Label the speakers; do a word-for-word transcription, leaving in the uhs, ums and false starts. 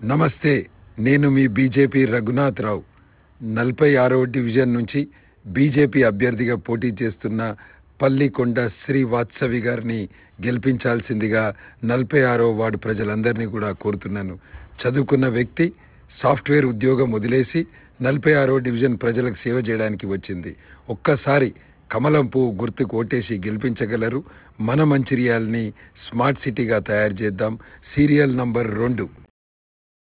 Speaker 1: నమస్తే. నేను మీ బీజేపీ రఘునాథ్ రావు. నలభై ఆరవ డివిజన్ నుంచి బీజేపీ అభ్యర్థిగా పోటీ చేస్తున్న పల్లికొండ శ్రీ వాత్సవి గారిని గెలిపించాల్సిందిగా నలభై ఆరవ వార్డు ప్రజలందరినీ కూడా కోరుతున్నాను. చదువుకున్న వ్యక్తి సాఫ్ట్వేర్ ఉద్యోగం వదిలేసి నలభై ఆరవ డివిజన్ ప్రజలకు సేవ చేయడానికి వచ్చింది. ఒక్కసారి కమలం పువ్వు గుర్తుకు ఓటేసి గెలిపించగలరు. మన మంచిర్యాలని స్మార్ట్ సిటీగా తయారు చేద్దాం. సీరియల్ నంబర్ రెండు.